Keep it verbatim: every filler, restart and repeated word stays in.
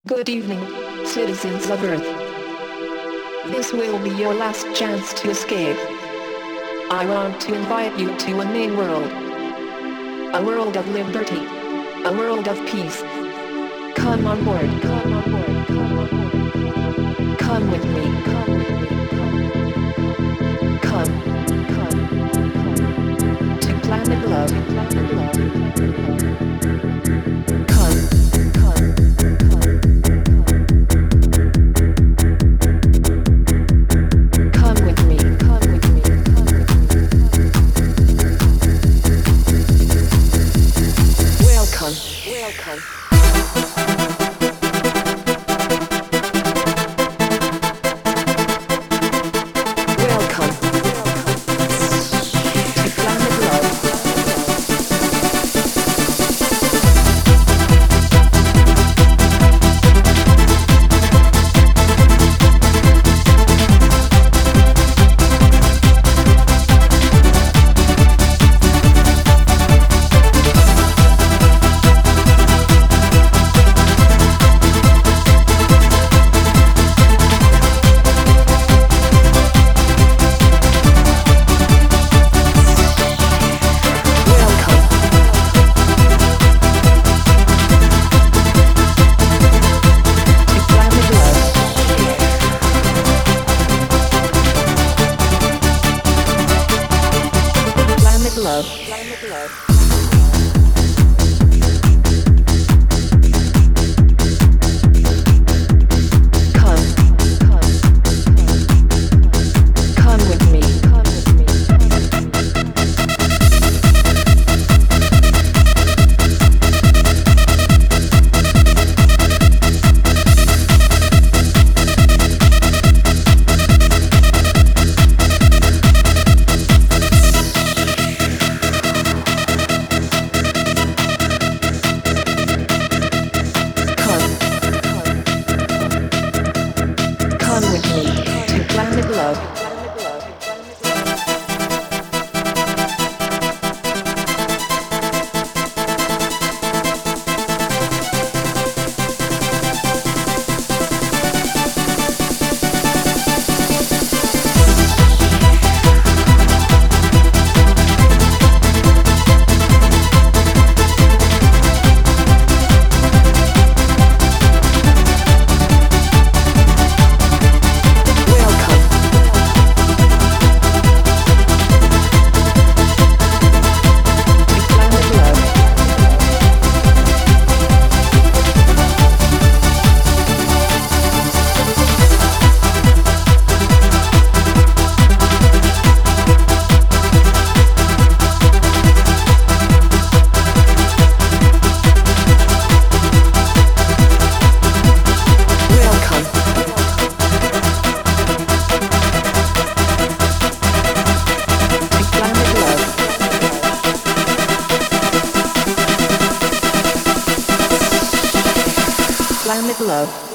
Good evening, citizens of Earth. This will be your last chance to escape. I want to invite you to a new world. A world of liberty. A world of peace. Come on board, come on board, come on board. Come with me, come with me. Come, come, come. To Planet Love, Planet Love. Come, come, come. Come with me, come with me, come with me. Welcome, welcome. Love. Planet Love. Come with me to Planet Love. Planet Love.